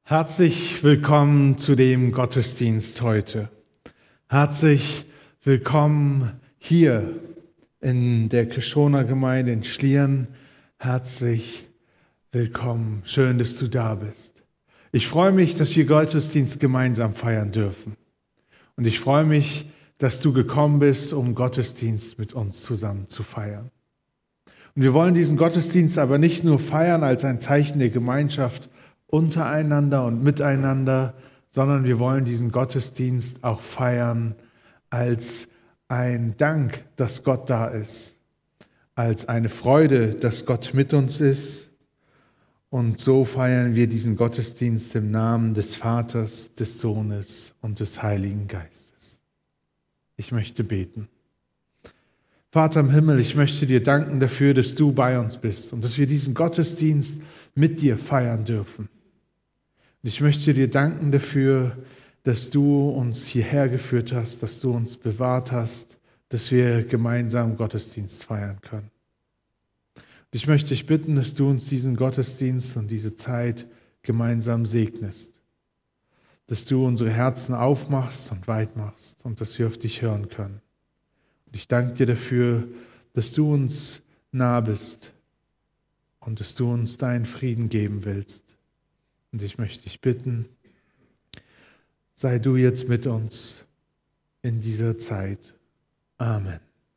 Herzlich willkommen zu dem Gottesdienst heute. Herzlich willkommen hier in der Krischoner Gemeinde in Schlieren. Herzlich willkommen. Schön, dass du da bist. Ich freue mich, dass wir Gottesdienst gemeinsam feiern dürfen. Und ich freue mich, dass du gekommen bist, um Gottesdienst mit uns zusammen zu feiern. Und wir wollen diesen Gottesdienst aber nicht nur feiern als ein Zeichen der Gemeinschaft untereinander und miteinander, sondern wir wollen diesen Gottesdienst auch feiern als ein Dank, dass Gott da ist, als eine Freude, dass Gott mit uns ist. Und so feiern wir diesen Gottesdienst im Namen des Vaters, des Sohnes und des Heiligen Geistes. Ich möchte beten. Vater im Himmel, ich möchte dir danken dafür, dass du bei uns bist und dass wir diesen Gottesdienst mit dir feiern dürfen. Und ich möchte dir danken dafür, dass du uns hierher geführt hast, dass du uns bewahrt hast, dass wir gemeinsam Gottesdienst feiern können. Und ich möchte dich bitten, dass du uns diesen Gottesdienst und diese Zeit gemeinsam segnest, dass du unsere Herzen aufmachst und weit machst und dass wir auf dich hören können. Und ich danke dir dafür, dass du uns nah bist und dass du uns deinen Frieden geben willst. Und ich möchte dich bitten, sei du jetzt mit uns in dieser Zeit. Amen.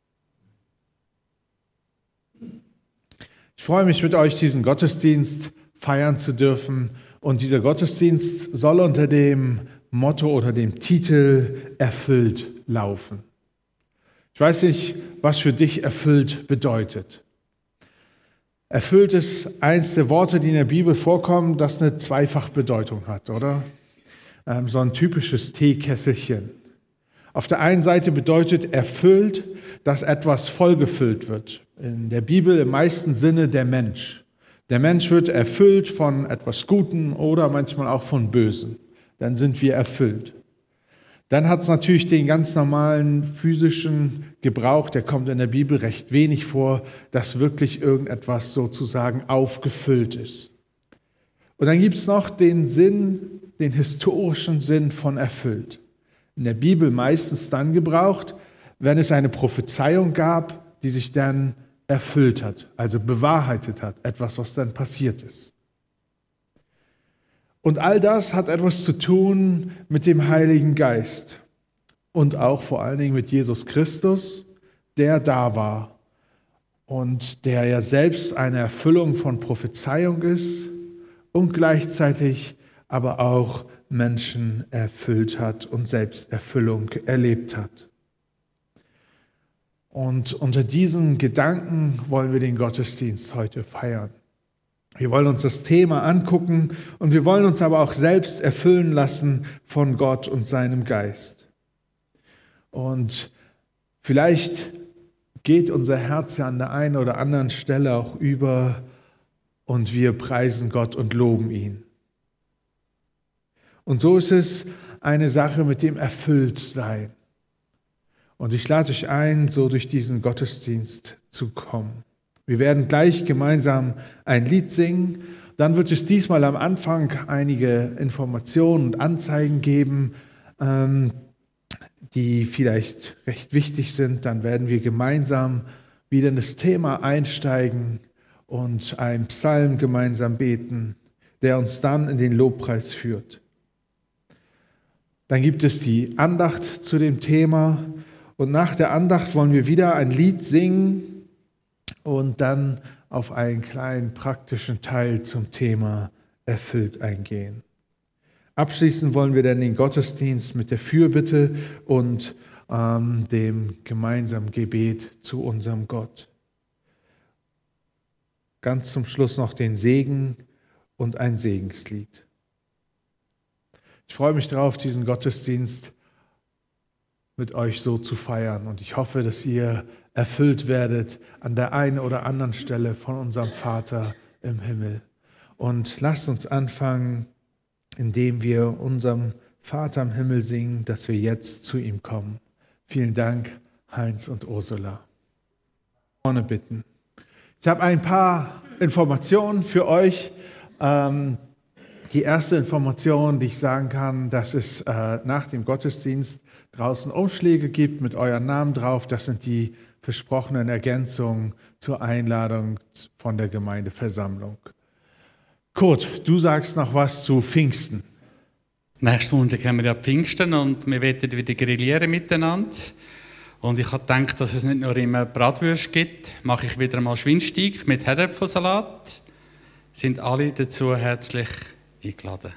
Ich freue mich, mit euch diesen Gottesdienst feiern zu dürfen. Und dieser Gottesdienst soll unter dem Motto oder dem Titel erfüllt laufen. Ich weiß nicht, was für dich erfüllt bedeutet. Erfüllt ist eins der Worte, die in der Bibel vorkommen, das eine Zweifachbedeutung hat, oder? So ein typisches Teekesselchen. Auf der einen Seite bedeutet erfüllt, dass etwas vollgefüllt wird. In der Bibel im meisten Sinne der Mensch. Der Mensch wird erfüllt von etwas Guten oder manchmal auch von Bösen. Dann sind wir erfüllt. Dann hat es natürlich den ganz normalen physischen Gebrauch, der kommt in der Bibel recht wenig vor, dass wirklich irgendetwas sozusagen aufgefüllt ist. Und dann gibt es noch den Sinn, den historischen Sinn von erfüllt. In der Bibel meistens dann gebraucht, wenn es eine Prophezeiung gab, die sich dann erfüllt hat, also bewahrheitet hat, etwas, was dann passiert ist. Und all das hat etwas zu tun mit dem Heiligen Geist und auch vor allen Dingen mit Jesus Christus, der da war und der ja selbst eine Erfüllung von Prophezeiung ist und gleichzeitig aber auch Menschen erfüllt hat und Selbsterfüllung erlebt hat. Und unter diesen Gedanken wollen wir den Gottesdienst heute feiern. Wir wollen uns das Thema angucken und wir wollen uns aber auch selbst erfüllen lassen von Gott und seinem Geist. Und vielleicht geht unser Herz ja an der einen oder anderen Stelle auch über und wir preisen Gott und loben ihn. Und so ist es eine Sache mit dem Erfülltsein. Und ich lade euch ein, so durch diesen Gottesdienst zu kommen. Wir werden gleich gemeinsam ein Lied singen. Dann wird es diesmal am Anfang einige Informationen und Anzeigen geben, die vielleicht recht wichtig sind. Dann werden wir gemeinsam wieder in das Thema einsteigen und einen Psalm gemeinsam beten, der uns dann in den Lobpreis führt. Dann gibt es die Andacht zu dem Thema. Und nach der Andacht wollen wir wieder ein Lied singen und dann auf einen kleinen praktischen Teil zum Thema erfüllt eingehen. Abschließend wollen wir dann den Gottesdienst mit der Fürbitte und dem gemeinsamen Gebet zu unserem Gott. Ganz zum Schluss noch den Segen und ein Segenslied. Ich freue mich darauf, diesen Gottesdienst mit euch so zu feiern. Und ich hoffe, dass ihr erfüllt werdet an der einen oder anderen Stelle von unserem Vater im Himmel. Und lasst uns anfangen, indem wir unserem Vater im Himmel singen, dass wir jetzt zu ihm kommen. Vielen Dank, Heinz und Ursula. Vorne bitten. Ich habe ein paar Informationen für euch. Die erste Information, die ich sagen kann, dass es nach dem Gottesdienst draußen Umschläge gibt mit euren Namen drauf. Das sind die versprochenen Ergänzungen zur Einladung von der Gemeindeversammlung. Kurt, du sagst noch was zu Pfingsten. Nächsten Sonntag haben wir ja Pfingsten und wir werden wieder grillieren miteinander. Und ich habe gedacht, dass es nicht nur immer Bratwürste gibt, mache ich wieder mal Schweinsteig mit Herdäpfelsalat. Sind alle dazu herzlich eingeladen.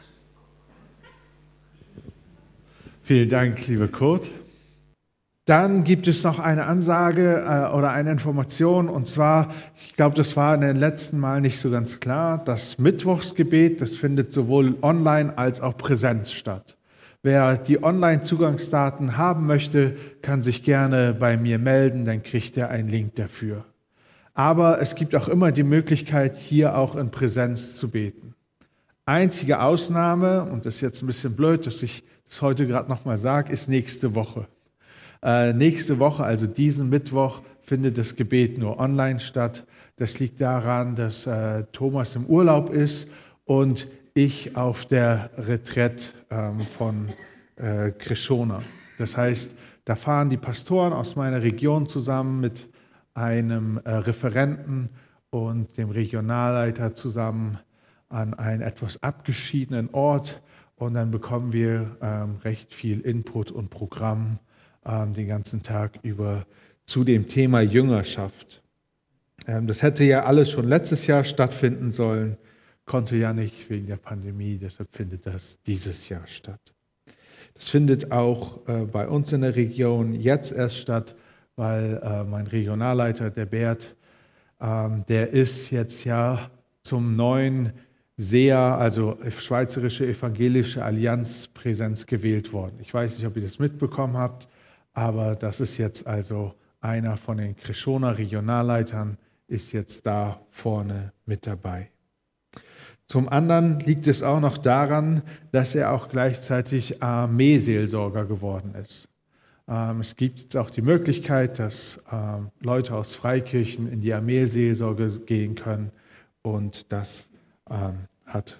Vielen Dank, lieber Kurt. Dann gibt es noch eine Ansage oder eine Information, und zwar, ich glaube, das war in den letzten Mal nicht so ganz klar, das Mittwochsgebet, das findet sowohl online als auch Präsenz statt. Wer die Online-Zugangsdaten haben möchte, kann sich gerne bei mir melden, dann kriegt er einen Link dafür. Aber es gibt auch immer die Möglichkeit, hier auch in Präsenz zu beten. Einzige Ausnahme, und das ist jetzt ein bisschen blöd, dass ich das heute gerade nochmal sage, ist nächste Woche. Nächste Woche, also diesen Mittwoch, findet das Gebet nur online statt. Das liegt daran, dass Thomas im Urlaub ist und ich auf der Retraite von Krishona. Das heißt, da fahren die Pastoren aus meiner Region zusammen mit einem Referenten und dem Regionalleiter zusammen an einen etwas abgeschiedenen Ort, und dann bekommen wir recht viel Input und Programm den ganzen Tag über zu dem Thema Jüngerschaft. Das hätte ja alles schon letztes Jahr stattfinden sollen, konnte ja nicht wegen der Pandemie, deshalb findet das dieses Jahr statt. Das findet auch bei uns in der Region jetzt erst statt, weil mein Regionalleiter, der Bert, der ist jetzt ja zum neuen SEA, also Schweizerische Evangelische Allianz Präsenz gewählt worden. Ich weiß nicht, ob ihr das mitbekommen habt, aber das ist jetzt also einer von den Krishona Regionalleitern, ist jetzt da vorne mit dabei. Zum anderen liegt es auch noch daran, dass er auch gleichzeitig Armeeseelsorger geworden ist. Es gibt jetzt auch die Möglichkeit, dass Leute aus Freikirchen in die Armeeseelsorge gehen können, und das hat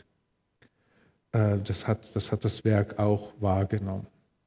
das Werk auch wahrgenommen.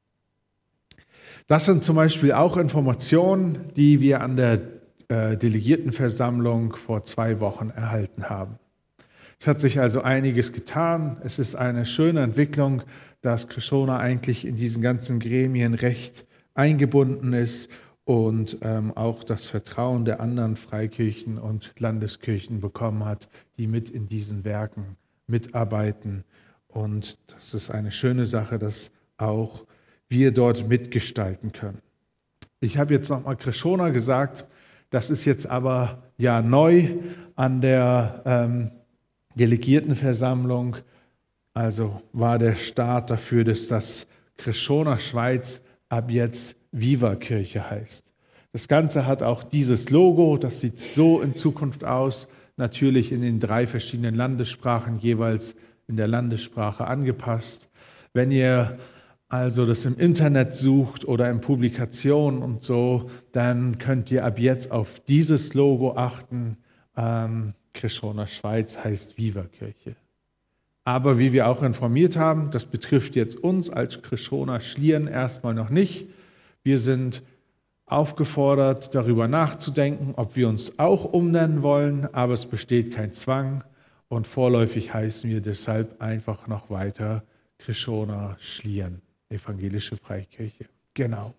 Das sind zum Beispiel auch Informationen, die wir an der Delegiertenversammlung vor 2 Wochen erhalten haben. Es hat sich also einiges getan. Es ist eine schöne Entwicklung, dass Krishona eigentlich in diesen ganzen Gremien recht eingebunden ist und auch das Vertrauen der anderen Freikirchen und Landeskirchen bekommen hat, die mit in diesen Werken mitarbeiten. Und das ist eine schöne Sache, dass auch wir dort mitgestalten können. Ich habe jetzt nochmal Krishona gesagt, das ist jetzt aber ja neu an der Delegiertenversammlung. Also war der Start dafür, dass das Krishona Schweiz ab jetzt Viva Kirche heißt. Das Ganze hat auch dieses Logo, das sieht so in Zukunft aus, natürlich in den 3 verschiedenen Landessprachen, jeweils in der Landessprache angepasst. Wenn ihr also das im Internet sucht oder in Publikationen und so, dann könnt ihr ab jetzt auf dieses Logo achten. Krishona Schweiz heißt Viva Kirche. Aber wie wir auch informiert haben, das betrifft jetzt uns als Krishona Schlieren erstmal noch nicht. Wir sind aufgefordert, darüber nachzudenken, ob wir uns auch umnennen wollen, aber es besteht kein Zwang, und vorläufig heißen wir deshalb einfach noch weiter Krishona Schlieren, Evangelische Freikirche. Genau.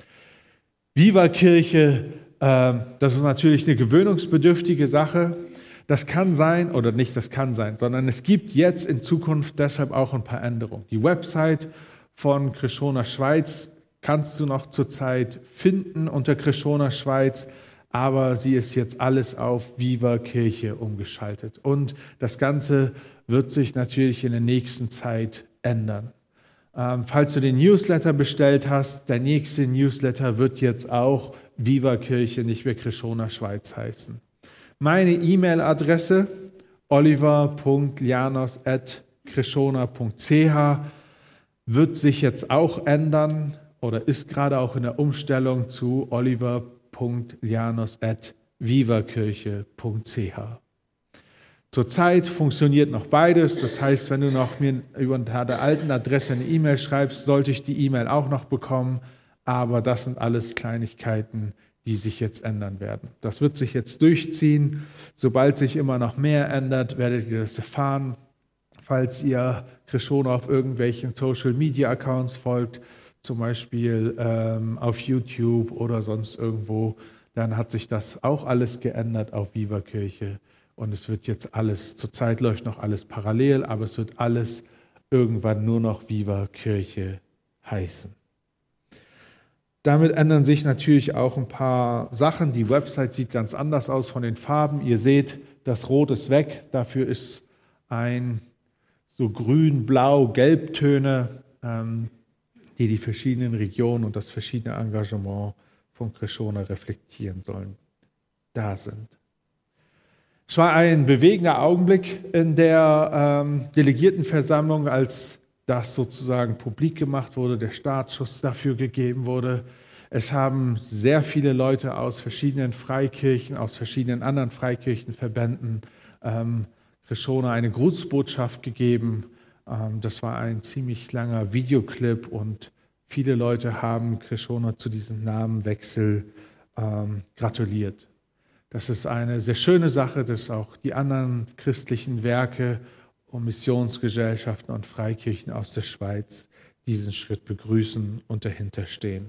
Viva Kirche, das ist natürlich eine gewöhnungsbedürftige Sache. Das kann sein, oder nicht das kann sein, sondern es gibt jetzt in Zukunft deshalb auch ein paar Änderungen. Die Website von Krishona Schweiz kannst du noch zurzeit finden unter Krishona Schweiz, aber sie ist jetzt alles auf Viva Kirche umgeschaltet. Und das Ganze wird sich natürlich in der nächsten Zeit ändern. Falls du den Newsletter bestellt hast, der nächste Newsletter wird jetzt auch Viva Kirche, nicht mehr Krishona Schweiz heißen. Meine E-Mail-Adresse oliver.lianos@krishona.ch wird sich jetzt auch ändern oder ist gerade auch in der Umstellung zu oliver.lianos@vivakirche.ch. Zurzeit funktioniert noch beides. Das heißt, wenn du noch mir unter der alten Adresse eine E-Mail schreibst, sollte ich die E-Mail auch noch bekommen. Aber das sind alles Kleinigkeiten, die sich jetzt ändern werden. Das wird sich jetzt durchziehen. Sobald sich immer noch mehr ändert, werdet ihr das erfahren. Falls ihr Krishona auf irgendwelchen Social-Media-Accounts folgt, zum Beispiel auf YouTube oder sonst irgendwo, dann hat sich das auch alles geändert auf Viva Kirche. Und es wird jetzt alles, zurzeit läuft noch alles parallel, aber es wird alles irgendwann nur noch Viva Kirche heißen. Damit ändern sich natürlich auch ein paar Sachen. Die Website sieht ganz anders aus von den Farben. Ihr seht, das Rot ist weg. Dafür ist ein so grün, blau, gelbtöne, die verschiedenen Regionen und das verschiedene Engagement von Krishona reflektieren sollen, da sind. Es war ein bewegender Augenblick in der Delegiertenversammlung, als das sozusagen publik gemacht wurde, der Startschuss dafür gegeben wurde. Es haben sehr viele Leute aus verschiedenen Freikirchen, aus verschiedenen anderen Freikirchenverbänden Krishona eine Grußbotschaft gegeben. Das war ein ziemlich langer Videoclip und viele Leute haben Krishona zu diesem Namenwechsel gratuliert. Das ist eine sehr schöne Sache, dass auch die anderen christlichen Werke und Missionsgesellschaften und Freikirchen aus der Schweiz diesen Schritt begrüßen und dahinter stehen.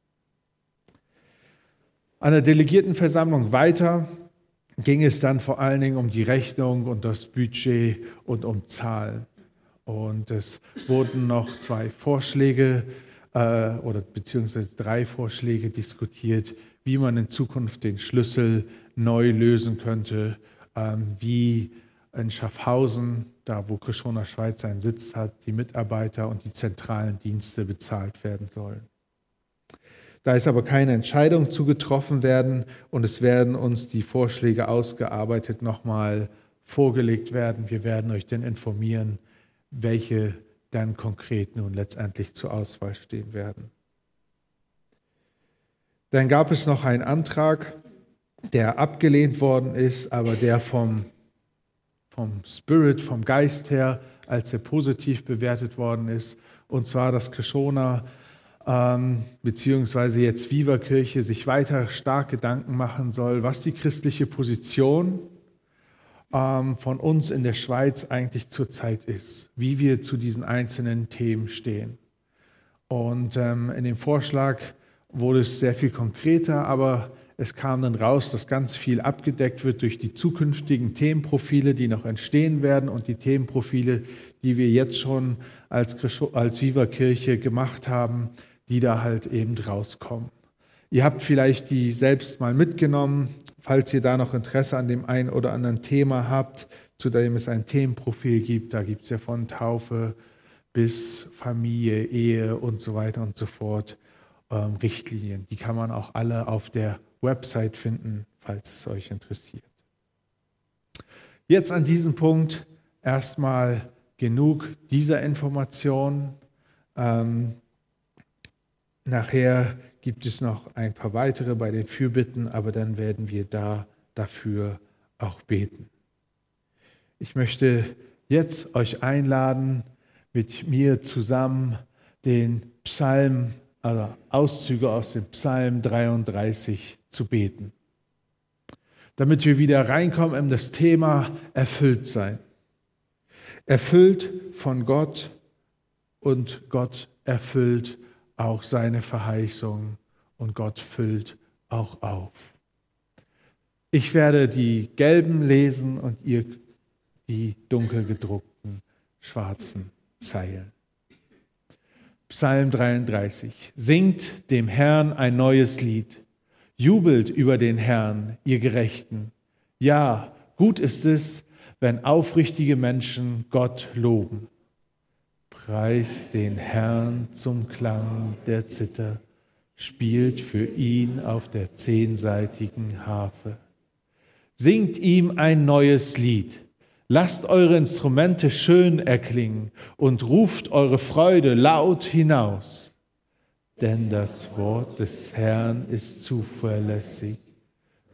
An der Delegiertenversammlung weiter ging es dann vor allen Dingen um die Rechnung und das Budget und um Zahlen. Und es wurden noch 2 Vorschläge beziehungsweise 3 Vorschläge diskutiert, wie man in Zukunft den Schlüssel neu lösen könnte, wie in Schaffhausen, da wo Krishona Schweiz seinen Sitz hat, die Mitarbeiter und die zentralen Dienste bezahlt werden sollen. Da ist aber keine Entscheidung zugetroffen werden und es werden uns die Vorschläge ausgearbeitet nochmal vorgelegt werden. Wir werden euch dann informieren, welche dann konkret nun letztendlich zur Auswahl stehen werden. Dann gab es noch einen Antrag, der abgelehnt worden ist, aber der vom Spirit, vom Geist her, als er positiv bewertet worden ist. Und zwar, dass Krishona beziehungsweise jetzt Viva Kirche sich weiter stark Gedanken machen soll, was die christliche Position von uns in der Schweiz eigentlich zurzeit ist, wie wir zu diesen einzelnen Themen stehen. Und in dem Vorschlag wurde es sehr viel konkreter, aber es kam dann raus, dass ganz viel abgedeckt wird durch die zukünftigen Themenprofile, die noch entstehen werden und die Themenprofile, die wir jetzt schon als Viva Kirche gemacht haben, die da halt eben rauskommen. Ihr habt vielleicht die selbst mal mitgenommen, falls ihr da noch Interesse an dem einen oder anderen Thema habt, zu dem es ein Themenprofil gibt. Da gibt es ja von Taufe bis Familie, Ehe und so weiter und so fort Richtlinien. Die kann man auch alle auf der Website finden, falls es euch interessiert. Jetzt an diesem Punkt erstmal genug dieser Informationen. Nachher gibt es noch ein paar weitere bei den Fürbitten, aber dann werden wir dafür auch beten. Ich möchte jetzt euch einladen, mit mir zusammen den Psalm, also Auszüge aus dem Psalm 33 zu beten. Damit wir wieder reinkommen in das Thema Erfülltsein. Erfüllt von Gott und Gott erfüllt auch seine Verheißung und Gott füllt auch auf. Ich werde die gelben lesen und ihr die dunkel gedruckten schwarzen Zeilen. Psalm 33. Singt dem Herrn ein neues Lied. Jubelt über den Herrn, ihr Gerechten. Ja, gut ist es, wenn aufrichtige Menschen Gott loben. Preist den Herrn zum Klang der Zither, spielt für ihn auf der 10-saitigen Harfe. Singt ihm ein neues Lied, lasst eure Instrumente schön erklingen und ruft eure Freude laut hinaus. Denn das Wort des Herrn ist zuverlässig,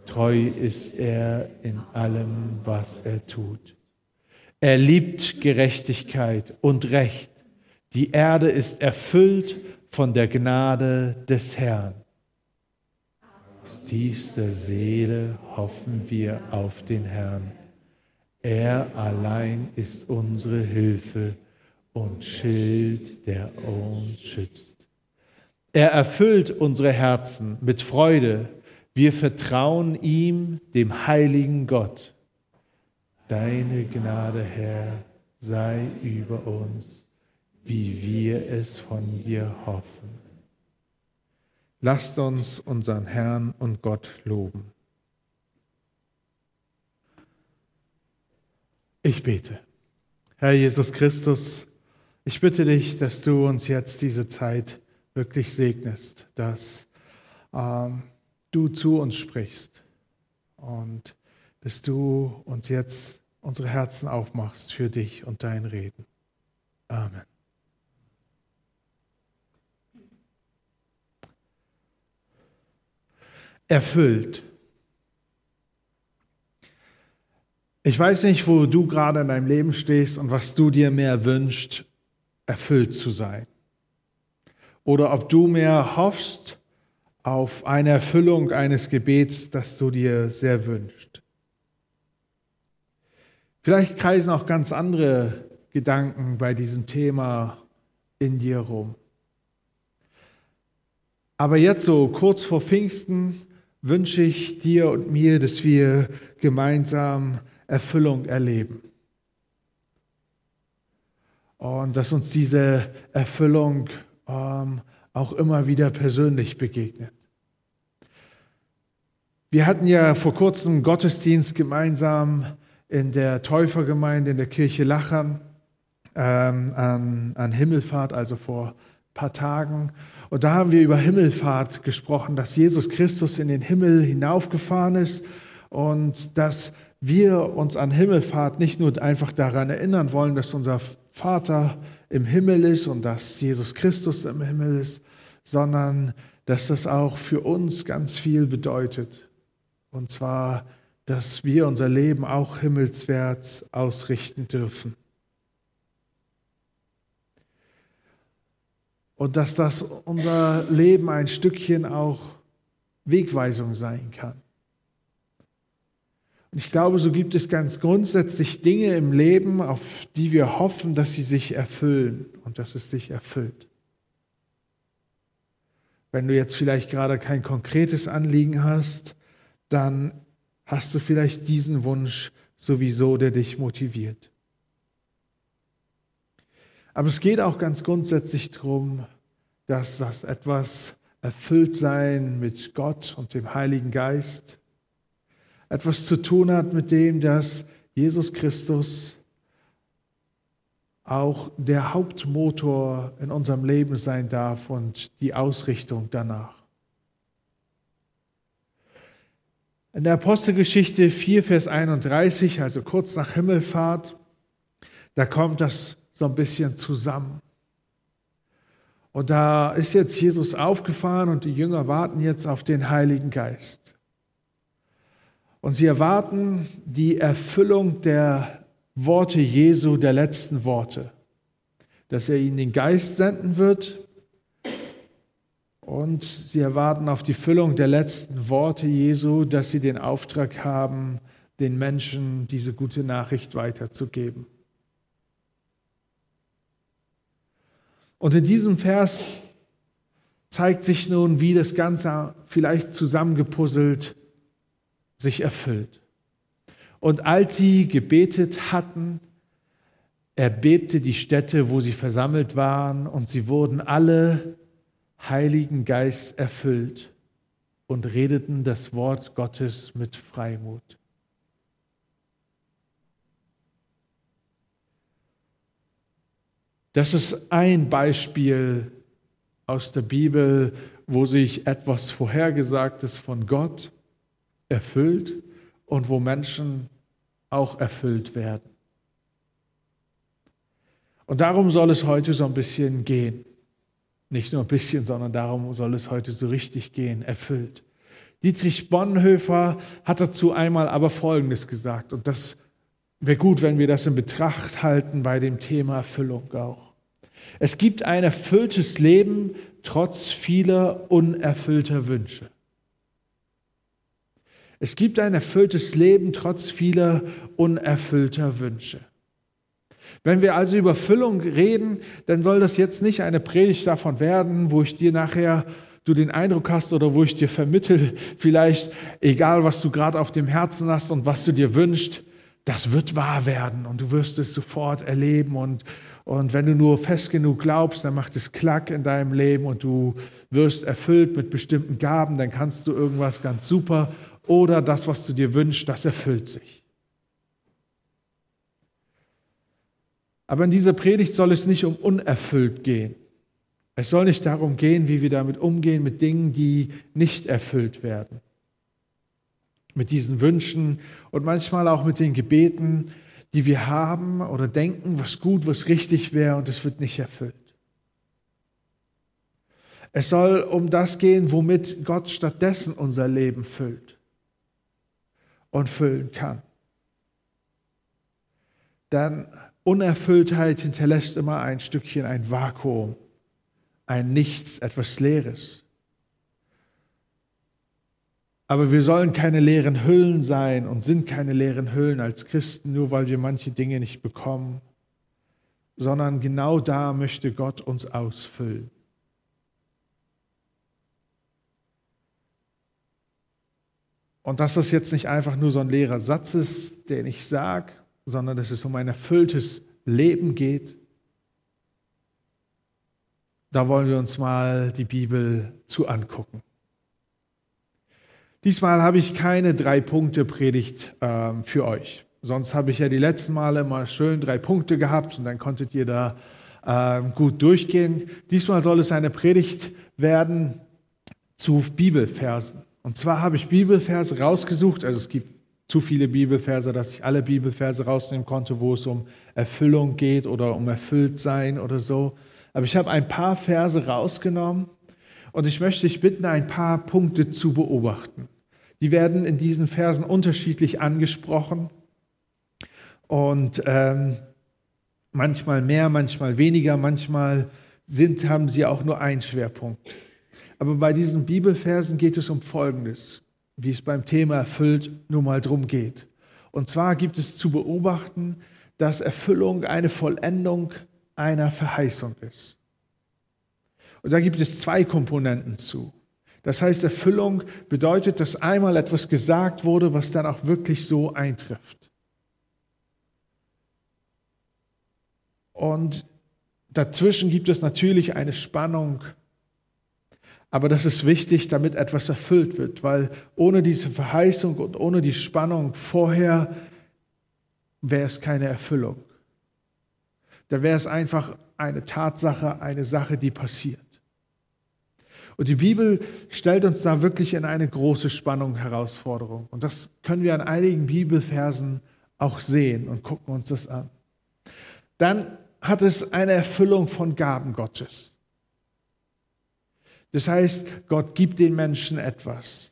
Treu ist er in allem, was er tut. Er liebt Gerechtigkeit und Recht. Die Erde ist erfüllt von der Gnade des Herrn. Aus tiefster Seele hoffen wir auf den Herrn. Er allein ist unsere Hilfe und Schild, der uns schützt. Er erfüllt unsere Herzen mit Freude. Wir vertrauen ihm, dem heiligen Gott. Deine Gnade, Herr, sei über uns, wie wir es von dir hoffen. Lasst uns unseren Herrn und Gott loben. Ich bete. Herr Jesus Christus, ich bitte dich, dass du uns jetzt diese Zeit wirklich segnest, dass du zu uns sprichst und dass du uns jetzt unsere Herzen aufmachst für dich und dein Reden. Amen. Erfüllt. Ich weiß nicht, wo du gerade in deinem Leben stehst und was du dir mehr wünschst, erfüllt zu sein. Oder ob du mehr hoffst auf eine Erfüllung eines Gebets, das du dir sehr wünschst. Vielleicht kreisen auch ganz andere Gedanken bei diesem Thema in dir rum. Aber jetzt so kurz vor Pfingsten wünsche ich dir und mir, dass wir gemeinsam Erfüllung erleben. Und dass uns diese Erfüllung auch immer wieder persönlich begegnet. Wir hatten ja vor kurzem Gottesdienst gemeinsam in der Täufergemeinde in der Kirche Lachern an Himmelfahrt, also vor ein paar Tagen. Und da haben wir über Himmelfahrt gesprochen, dass Jesus Christus in den Himmel hinaufgefahren ist und dass wir uns an Himmelfahrt nicht nur einfach daran erinnern wollen, dass unser Vater im Himmel ist und dass Jesus Christus im Himmel ist, sondern dass das auch für uns ganz viel bedeutet. Und zwar, dass wir unser Leben auch himmelswärts ausrichten dürfen. Und dass das unser Leben ein Stückchen auch Wegweisung sein kann. Und ich glaube, so gibt es ganz grundsätzlich Dinge im Leben, auf die wir hoffen, dass sie sich erfüllen und dass es sich erfüllt. Wenn du jetzt vielleicht gerade kein konkretes Anliegen hast, dann hast du vielleicht diesen Wunsch sowieso, der dich motiviert. Aber es geht auch ganz grundsätzlich darum, dass das etwas Erfülltsein mit Gott und dem Heiligen Geist etwas zu tun hat mit dem, dass Jesus Christus auch der Hauptmotor in unserem Leben sein darf und die Ausrichtung danach. In der Apostelgeschichte 4, Vers 31, also kurz nach Himmelfahrt, da kommt das so ein bisschen zusammen. Und da ist jetzt Jesus aufgefahren und die Jünger warten jetzt auf den Heiligen Geist. Und sie erwarten die Erfüllung der Worte Jesu, der letzten Worte, dass er ihnen den Geist senden wird. Und sie erwarten auf die Füllung der letzten Worte Jesu, dass sie den Auftrag haben, den Menschen diese gute Nachricht weiterzugeben. Und in diesem Vers zeigt sich nun, wie das Ganze vielleicht zusammengepuzzelt sich erfüllt. Und als sie gebetet hatten, erbebte die Stätte, wo sie versammelt waren, und sie wurden alle Heiligen Geist erfüllt und redeten das Wort Gottes mit Freimut. Das ist ein Beispiel aus der Bibel, wo sich etwas Vorhergesagtes von Gott erfüllt und wo Menschen auch erfüllt werden. Und darum soll es heute so ein bisschen gehen. Nicht nur ein bisschen, sondern darum soll es heute so richtig gehen, erfüllt. Dietrich Bonhoeffer hat dazu einmal aber Folgendes gesagt, und das wäre gut, wenn wir das in Betracht halten bei dem Thema Erfüllung auch. Es gibt ein erfülltes Leben trotz vieler unerfüllter Wünsche. Es gibt ein erfülltes Leben trotz vieler unerfüllter Wünsche. Wenn wir also über Erfüllung reden, dann soll das jetzt nicht eine Predigt davon werden, wo ich dir nachher du den Eindruck hast oder wo ich dir vermittle, vielleicht egal, was du gerade auf dem Herzen hast und was du dir wünschst, das wird wahr werden und du wirst es sofort erleben und wenn du nur fest genug glaubst, dann macht es Klack in deinem Leben und du wirst erfüllt mit bestimmten Gaben, dann kannst du irgendwas ganz super oder das, was du dir wünschst, das erfüllt sich. Aber in dieser Predigt soll es nicht um unerfüllt gehen. Es soll nicht darum gehen, wie wir damit umgehen mit Dingen, die nicht erfüllt werden. Mit diesen Wünschen und manchmal auch mit den Gebeten, die wir haben oder denken, was gut, was richtig wäre und es wird nicht erfüllt. Es soll um das gehen, womit Gott stattdessen unser Leben füllt und füllen kann. Denn Unerfülltheit hinterlässt immer ein Stückchen ein Vakuum. Ein Nichts, etwas Leeres. Aber wir sollen keine leeren Hüllen sein und sind keine leeren Hüllen als Christen, nur weil wir manche Dinge nicht bekommen, sondern genau da möchte Gott uns ausfüllen. Und dass das jetzt nicht einfach nur so ein leerer Satz ist, den ich sage, sondern dass es um ein erfülltes Leben geht, da wollen wir uns mal die Bibel zu angucken. Diesmal habe ich keine 3-Punkte-Predigt für euch. Sonst habe ich ja die letzten Male immer schön 3 Punkte gehabt und dann konntet ihr da gut durchgehen. Diesmal soll es eine Predigt werden zu Bibelversen. Und zwar habe ich Bibelverse rausgesucht, also es gibt zu viele Bibelverse, dass ich alle Bibelverse rausnehmen konnte, wo es um Erfüllung geht oder um Erfülltsein oder so. Aber ich habe ein paar Verse rausgenommen und ich möchte dich bitten, ein paar Punkte zu beobachten. Die werden in diesen Versen unterschiedlich angesprochen und manchmal mehr, manchmal weniger, manchmal haben sie auch nur einen Schwerpunkt. Aber bei diesen Bibelversen geht es um Folgendes, wie es beim Thema erfüllt nun mal drum geht. Und zwar gibt es zu beobachten, dass Erfüllung eine Vollendung einer Verheißung ist. Und da gibt es 2 Komponenten zu. Das heißt, Erfüllung bedeutet, dass einmal etwas gesagt wurde, was dann auch wirklich so eintrifft. Und dazwischen gibt es natürlich eine Spannung, aber das ist wichtig, damit etwas erfüllt wird, weil ohne diese Verheißung und ohne die Spannung vorher wäre es keine Erfüllung. Da wäre es einfach eine Tatsache, eine Sache, die passiert. Und die Bibel stellt uns da wirklich in eine große Spannung, Herausforderung. Und das können wir an einigen Bibelversen auch sehen und gucken uns das an. Dann hat es eine Erfüllung von Gaben Gottes. Das heißt, Gott gibt den Menschen etwas.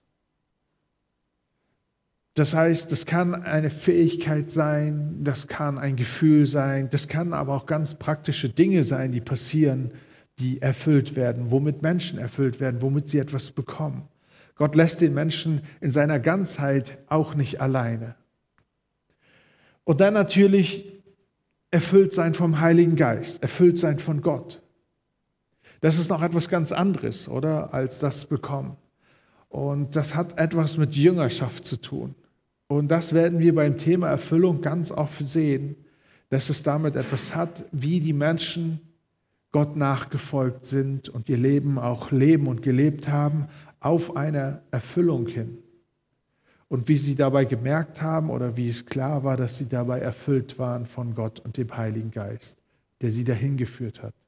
Das heißt, das kann eine Fähigkeit sein, das kann ein Gefühl sein, das kann aber auch ganz praktische Dinge sein, die passieren, die erfüllt werden, womit Menschen erfüllt werden, womit sie etwas bekommen. Gott lässt den Menschen in seiner Ganzheit auch nicht alleine. Und dann natürlich erfüllt sein vom Heiligen Geist, erfüllt sein von Gott. Das ist noch etwas ganz anderes, oder, als das bekommen. Und das hat etwas mit Jüngerschaft zu tun. Und das werden wir beim Thema Erfüllung ganz oft sehen, dass es damit etwas hat, wie die Menschen Gott nachgefolgt sind und ihr Leben auch leben und gelebt haben, auf eine Erfüllung hin. Und wie sie dabei gemerkt haben oder wie es klar war, dass sie dabei erfüllt waren von Gott und dem Heiligen Geist, der sie dahin geführt hat.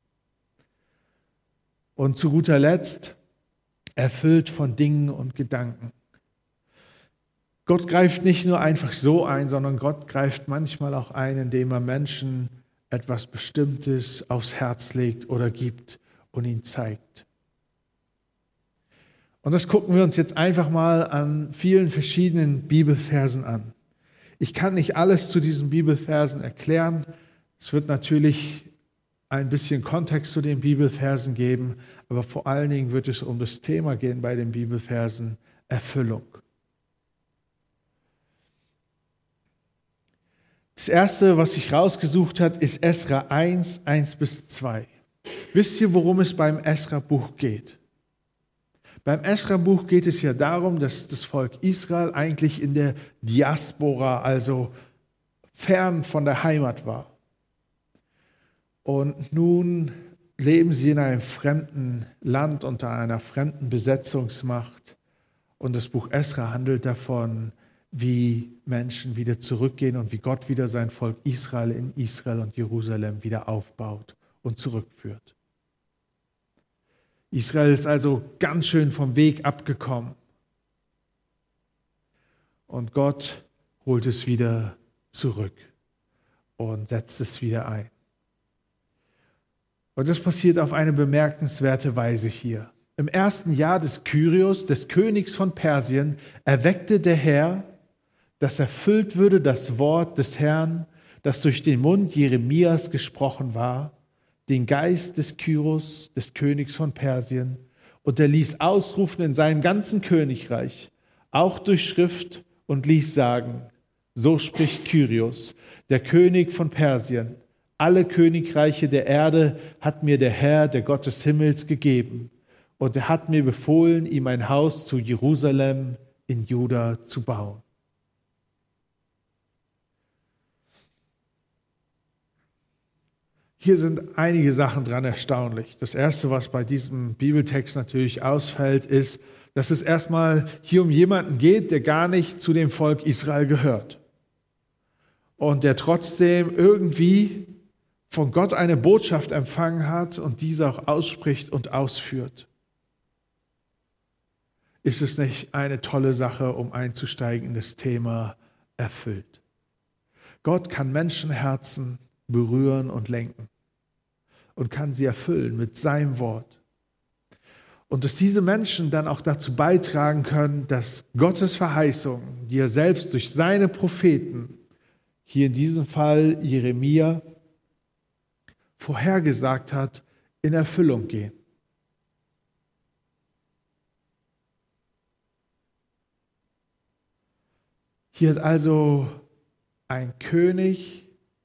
Und zu guter Letzt, erfüllt von Dingen und Gedanken. Gott greift nicht nur einfach so ein, sondern Gott greift manchmal auch ein, indem er Menschen etwas Bestimmtes aufs Herz legt oder gibt und ihnen zeigt. Und das gucken wir uns jetzt einfach mal an vielen verschiedenen Bibelversen an. Ich kann nicht alles zu diesen Bibelversen erklären. Es wird natürlich ein bisschen Kontext zu den Bibelversen geben, aber vor allen Dingen wird es um das Thema gehen bei den Bibelversen: Erfüllung. Das erste, was ich rausgesucht habe, ist Esra 1, 1-2. Wisst ihr, worum es beim Esra-Buch geht? Beim Esra-Buch geht es ja darum, dass das Volk Israel eigentlich in der Diaspora, also fern von der Heimat war. Und nun leben sie in einem fremden Land unter einer fremden Besetzungsmacht. Und das Buch Esra handelt davon, wie Menschen wieder zurückgehen und wie Gott wieder sein Volk Israel in Israel und Jerusalem wieder aufbaut und zurückführt. Israel ist also ganz schön vom Weg abgekommen. Und Gott holt es wieder zurück und setzt es wieder ein. Und das passiert auf eine bemerkenswerte Weise hier. Im ersten Jahr des Kyrios, des Königs von Persien, erweckte der Herr, dass erfüllt würde das Wort des Herrn, das durch den Mund Jeremias gesprochen war, den Geist des Kyros, des Königs von Persien, und er ließ ausrufen in seinem ganzen Königreich, auch durch Schrift, und ließ sagen: So spricht Kyrios, der König von Persien: Alle Königreiche der Erde hat mir der Herr, der Gott des Himmels, gegeben, und er hat mir befohlen, ihm ein Haus zu Jerusalem in Juda zu bauen. Hier sind einige Sachen dran erstaunlich. Das Erste, was bei diesem Bibeltext natürlich ausfällt, ist, dass es erstmal hier um jemanden geht, der gar nicht zu dem Volk Israel gehört. Und der trotzdem irgendwie von Gott eine Botschaft empfangen hat und diese auch ausspricht und ausführt. Ist es nicht eine tolle Sache, um einzusteigen in das Thema erfüllt? Gott kann Menschenherzen berühren und lenken und kann sie erfüllen mit seinem Wort. Und dass diese Menschen dann auch dazu beitragen können, dass Gottes Verheißungen, die er selbst durch seine Propheten, hier in diesem Fall Jeremia, vorhergesagt hat, in Erfüllung gehen. Hier hat also ein König,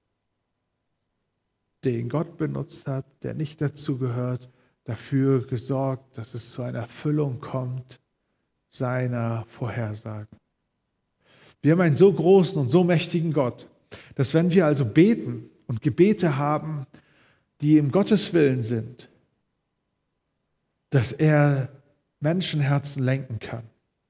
den Gott benutzt hat, der nicht dazu gehört, dafür gesorgt, dass es zu einer Erfüllung kommt seiner Vorhersagen. Wir haben einen so großen und so mächtigen Gott, dass wenn wir also beten und Gebete haben, die im Gottes Willen sind, dass er Menschenherzen lenken kann.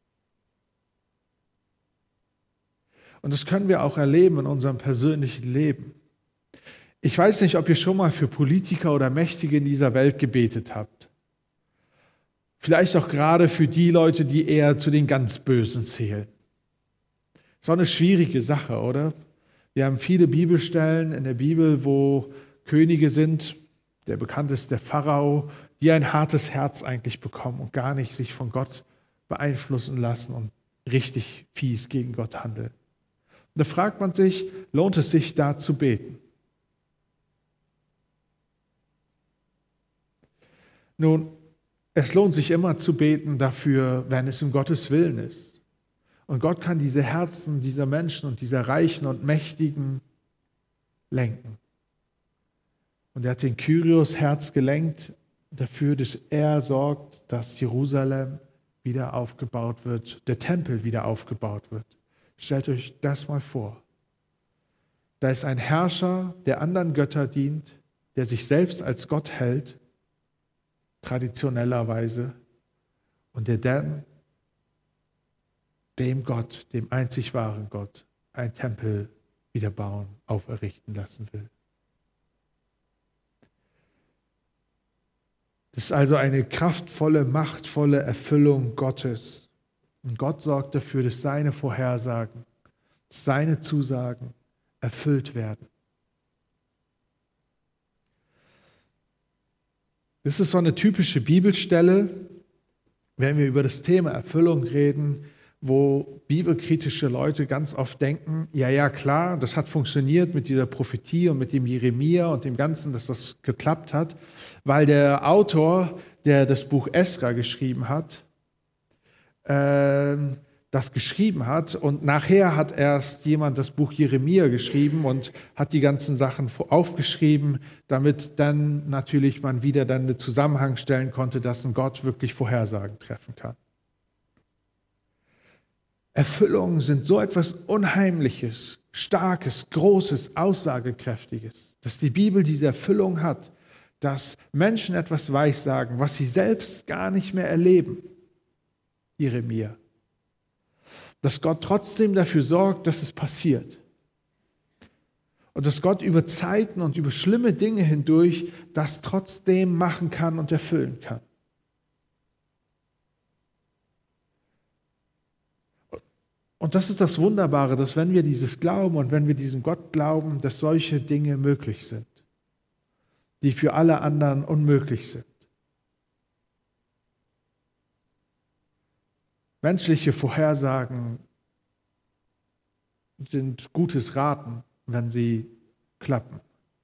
Und das können wir auch erleben in unserem persönlichen Leben. Ich weiß nicht, ob ihr schon mal für Politiker oder Mächtige in dieser Welt gebetet habt. Vielleicht auch gerade für die Leute, die eher zu den ganz Bösen zählen. So eine schwierige Sache, oder? Wir haben viele Bibelstellen in der Bibel, wo Könige sind, der bekannteste Pharao, die ein hartes Herz eigentlich bekommen und gar nicht sich von Gott beeinflussen lassen und richtig fies gegen Gott handeln. Und da fragt man sich, lohnt es sich, da zu beten? Nun, es lohnt sich immer zu beten dafür, wenn es in Gottes Willen ist. Und Gott kann diese Herzen dieser Menschen und dieser Reichen und Mächtigen lenken. Und er hat den Kyrios Herz gelenkt dafür, dass er sorgt, dass Jerusalem wieder aufgebaut wird, der Tempel wieder aufgebaut wird. Stellt euch das mal vor. Da ist ein Herrscher, der anderen Götter dient, der sich selbst als Gott hält, traditionellerweise, und der dann dem Gott, dem einzig wahren Gott, ein Tempel wieder bauen, auferrichten lassen will. Das ist also eine kraftvolle, machtvolle Erfüllung Gottes. Und Gott sorgt dafür, dass seine Vorhersagen, seine Zusagen erfüllt werden. Das ist so eine typische Bibelstelle, wenn wir über das Thema Erfüllung reden, wo bibelkritische Leute ganz oft denken, ja klar, das hat funktioniert mit dieser Prophetie und mit dem Jeremia und dem Ganzen, dass das geklappt hat, weil der Autor, der das Buch Esra geschrieben hat, das geschrieben hat und nachher hat erst jemand das Buch Jeremia geschrieben und hat die ganzen Sachen aufgeschrieben, damit dann natürlich man wieder dann einen Zusammenhang stellen konnte, dass ein Gott wirklich Vorhersagen treffen kann. Erfüllungen sind so etwas Unheimliches, Starkes, Großes, Aussagekräftiges, dass die Bibel diese Erfüllung hat, dass Menschen etwas weissagen, was sie selbst gar nicht mehr erleben. Jeremia. Dass Gott trotzdem dafür sorgt, dass es passiert. Und dass Gott über Zeiten und über schlimme Dinge hindurch das trotzdem machen kann und erfüllen kann. Und das ist das Wunderbare, dass wenn wir dieses glauben und wenn wir diesem Gott glauben, dass solche Dinge möglich sind, die für alle anderen unmöglich sind. Menschliche Vorhersagen sind gutes Raten, wenn sie klappen.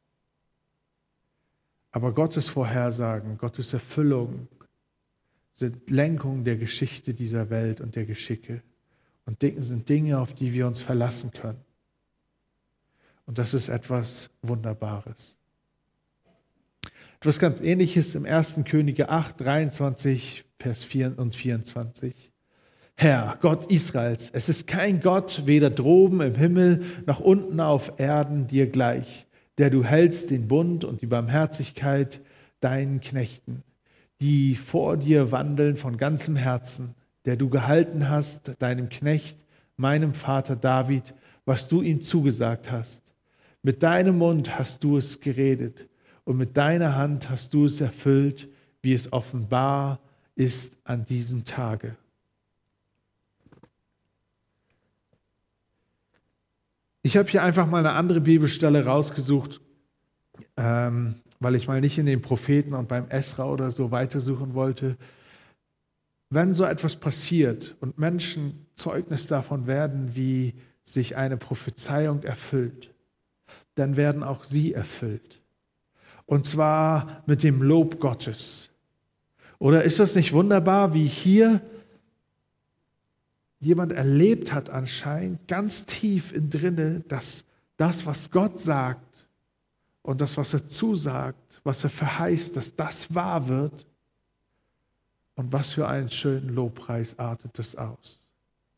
Aber Gottes Vorhersagen, Gottes Erfüllung sind Lenkung der Geschichte dieser Welt und der Geschicke und sind Dinge, auf die wir uns verlassen können. Und das ist etwas Wunderbares. Etwas ganz Ähnliches im 1. Könige 8, 23, Vers 4 und 24. Herr, Gott Israels, es ist kein Gott, weder droben im Himmel noch unten auf Erden dir gleich, der du hältst den Bund und die Barmherzigkeit deinen Knechten, die vor dir wandeln von ganzem Herzen, der du gehalten hast, deinem Knecht, meinem Vater David, was du ihm zugesagt hast. Mit deinem Mund hast du es geredet und mit deiner Hand hast du es erfüllt, wie es offenbar ist an diesem Tage. Ich habe hier einfach mal eine andere Bibelstelle rausgesucht, weil ich mal nicht in den Propheten und beim Esra oder so weitersuchen wollte. Wenn so etwas passiert und Menschen Zeugnis davon werden, wie sich eine Prophezeiung erfüllt, dann werden auch sie erfüllt. Und zwar mit dem Lob Gottes. Oder ist das nicht wunderbar, wie hier jemand erlebt hat anscheinend, ganz tief in drinne, dass das, was Gott sagt und das, was er zusagt, was er verheißt, dass das wahr wird. Und was für einen schönen Lobpreis artet es aus.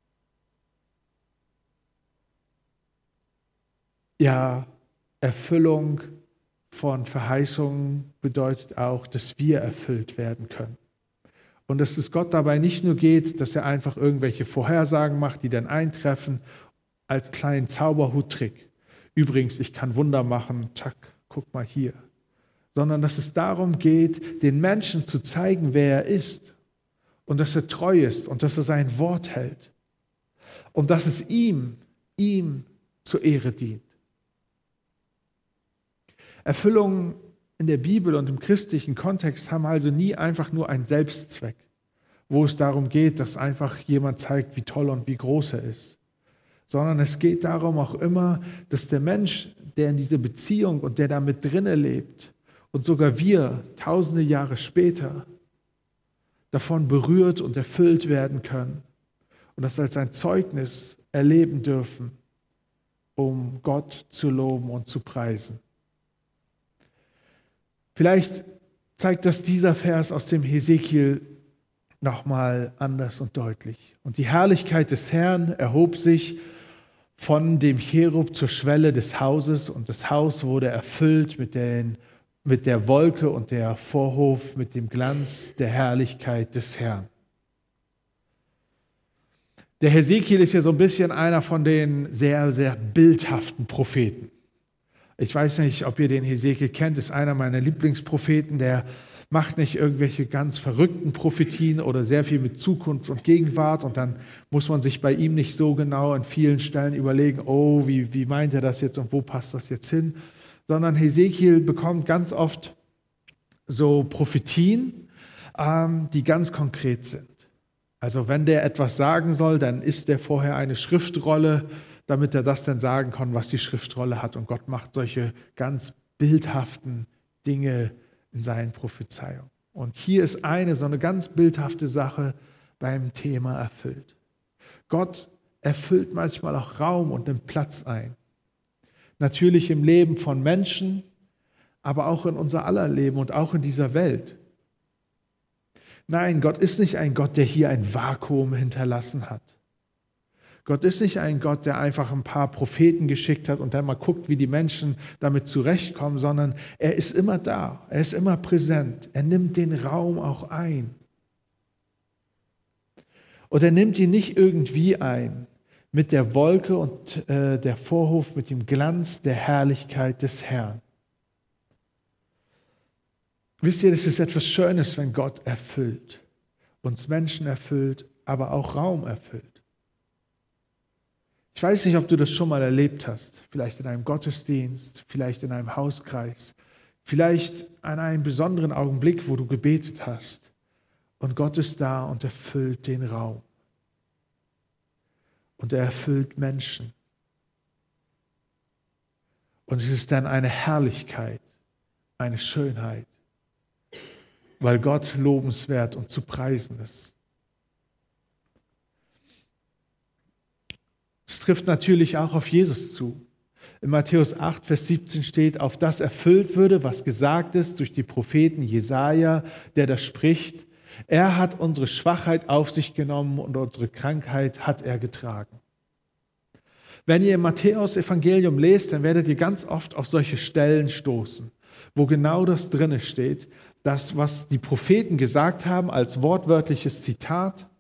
Ja, Erfüllung von Verheißungen bedeutet auch, dass wir erfüllt werden können. Und dass es Gott dabei nicht nur geht, dass er einfach irgendwelche Vorhersagen macht, die dann eintreffen, als kleinen Zauberhuttrick. Übrigens, ich kann Wunder machen, tack, guck mal hier. Sondern dass es darum geht, den Menschen zu zeigen, wer er ist. Und dass er treu ist und dass er sein Wort hält. Und dass es ihm zur Ehre dient. Erfüllungen in der Bibel und im christlichen Kontext haben also nie einfach nur einen Selbstzweck, wo es darum geht, dass einfach jemand zeigt, wie toll und wie groß er ist. Sondern es geht darum auch immer, dass der Mensch, der in dieser Beziehung und der da mit drinne lebt und sogar wir, tausende Jahre später, davon berührt und erfüllt werden können und das als ein Zeugnis erleben dürfen, um Gott zu loben und zu preisen. Vielleicht zeigt das dieser Vers aus dem Hesekiel nochmal anders und deutlich. Und die Herrlichkeit des Herrn erhob sich von dem Cherub zur Schwelle des Hauses und das Haus wurde erfüllt mit der Wolke und der Vorhof mit dem Glanz der Herrlichkeit des Herrn. Der Hesekiel ist ja so ein bisschen einer von den sehr, sehr bildhaften Propheten. Ich weiß nicht, ob ihr den Hesekiel kennt, ist einer meiner Lieblingspropheten, der macht nicht irgendwelche ganz verrückten Prophetien oder sehr viel mit Zukunft und Gegenwart und dann muss man sich bei ihm nicht so genau an vielen Stellen überlegen, oh, wie meint er das jetzt und wo passt das jetzt hin, sondern Hesekiel bekommt ganz oft so Prophetien, die ganz konkret sind. Also wenn der etwas sagen soll, dann ist der vorher eine Schriftrolle, damit er das dann sagen kann, was die Schriftrolle hat. Und Gott macht solche ganz bildhaften Dinge in seinen Prophezeiungen. Und hier ist so eine ganz bildhafte Sache beim Thema erfüllt. Gott erfüllt manchmal auch Raum und nimmt Platz ein. Natürlich im Leben von Menschen, aber auch in unser aller Leben und auch in dieser Welt. Nein, Gott ist nicht ein Gott, der hier ein Vakuum hinterlassen hat. Gott ist nicht ein Gott, der einfach ein paar Propheten geschickt hat und dann mal guckt, wie die Menschen damit zurechtkommen, sondern er ist immer da, er ist immer präsent, er nimmt den Raum auch ein. Und er nimmt ihn nicht irgendwie ein mit der Wolke und der Vorhof, mit dem Glanz der Herrlichkeit des Herrn. Wisst ihr, das ist etwas Schönes, wenn Gott erfüllt, uns Menschen erfüllt, aber auch Raum erfüllt. Ich weiß nicht, ob du das schon mal erlebt hast, vielleicht in einem Gottesdienst, vielleicht in einem Hauskreis, vielleicht an einem besonderen Augenblick, wo du gebetet hast und Gott ist da und erfüllt den Raum. Und er erfüllt Menschen. Und es ist dann eine Herrlichkeit, eine Schönheit, weil Gott lobenswert und zu preisen ist. Es trifft natürlich auch auf Jesus zu. In Matthäus 8, Vers 17 steht, auf das erfüllt würde, was gesagt ist durch die Propheten Jesaja, der da spricht, er hat unsere Schwachheit auf sich genommen und unsere Krankheit hat er getragen. Wenn ihr im Matthäus-Evangelium lest, dann werdet ihr ganz oft auf solche Stellen stoßen, wo genau das drin steht, das, was die Propheten gesagt haben, als wortwörtliches Zitat.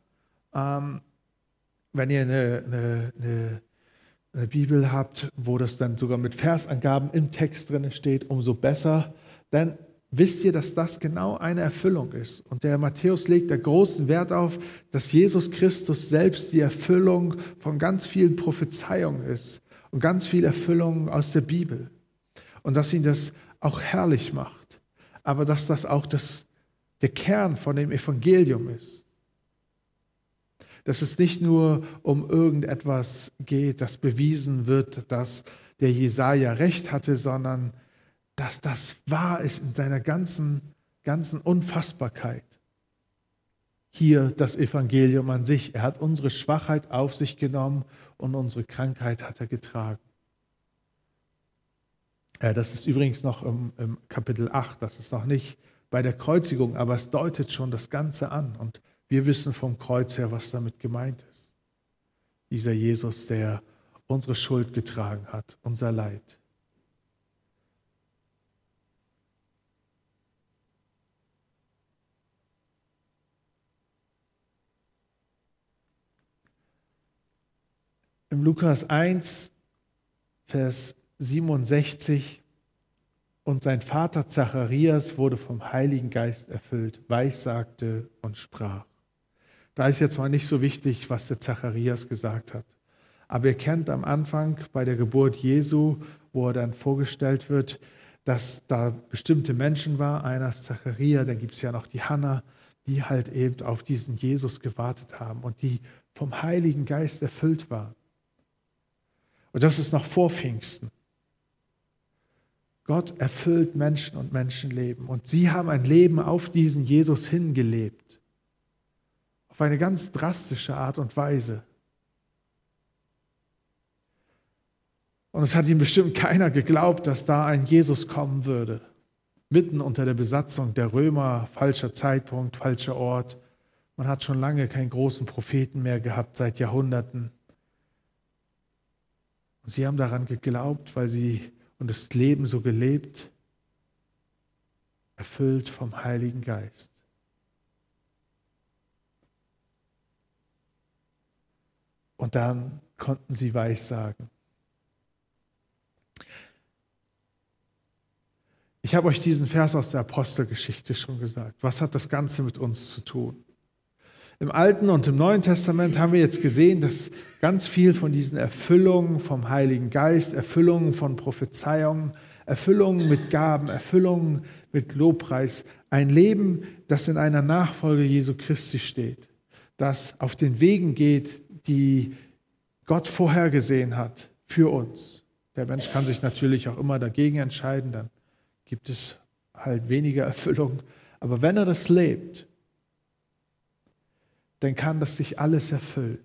Wenn ihr eine Bibel habt, wo das dann sogar mit Versangaben im Text drin steht, umso besser, dann wisst ihr, dass das genau eine Erfüllung ist. Und der Matthäus legt da großen Wert auf, dass Jesus Christus selbst die Erfüllung von ganz vielen Prophezeiungen ist und ganz viel Erfüllung aus der Bibel. Und dass ihn das auch herrlich macht, aber dass das auch der Kern von dem Evangelium ist. Dass es nicht nur um irgendetwas geht, das bewiesen wird, dass der Jesaja recht hatte, sondern dass das wahr ist in seiner ganzen Unfassbarkeit. Hier das Evangelium an sich. Er hat unsere Schwachheit auf sich genommen und unsere Krankheit hat er getragen. Das ist übrigens noch im Kapitel 8, das ist noch nicht bei der Kreuzigung, aber es deutet schon das Ganze an. Und wir wissen vom Kreuz her, was damit gemeint ist. Dieser Jesus, der unsere Schuld getragen hat, unser Leid. Im Lukas 1, Vers 67, und sein Vater Zacharias wurde vom Heiligen Geist erfüllt, weissagte und sprach. Da ist jetzt mal nicht so wichtig, was der Zacharias gesagt hat. Aber ihr kennt am Anfang bei der Geburt Jesu, wo er dann vorgestellt wird, dass da bestimmte Menschen war. Einer ist Zacharia, dann gibt es ja noch die Hanna, die halt eben auf diesen Jesus gewartet haben und die vom Heiligen Geist erfüllt waren. Und das ist noch vor Pfingsten. Gott erfüllt Menschen und Menschenleben. Und sie haben ein Leben auf diesen Jesus hingelebt. Auf eine ganz drastische Art und Weise. Und es hat ihm bestimmt keiner geglaubt, dass da ein Jesus kommen würde. Mitten unter der Besatzung der Römer, falscher Zeitpunkt, falscher Ort. Man hat schon lange keinen großen Propheten mehr gehabt, seit Jahrhunderten. Und sie haben daran geglaubt, weil sie und das Leben so gelebt, erfüllt vom Heiligen Geist. Und dann konnten sie weissagen. Ich habe euch diesen Vers aus der Apostelgeschichte schon gesagt. Was hat das Ganze mit uns zu tun? Im Alten und im Neuen Testament haben wir jetzt gesehen, dass ganz viel von diesen Erfüllungen vom Heiligen Geist, Erfüllungen von Prophezeiungen, Erfüllungen mit Gaben, Erfüllungen mit Lobpreis, ein Leben, das in einer Nachfolge Jesu Christi steht, das auf den Wegen geht, die Gott vorhergesehen hat für uns. Der Mensch kann sich natürlich auch immer dagegen entscheiden, dann gibt es halt weniger Erfüllung. Aber wenn er das lebt, dann kann das sich alles erfüllen.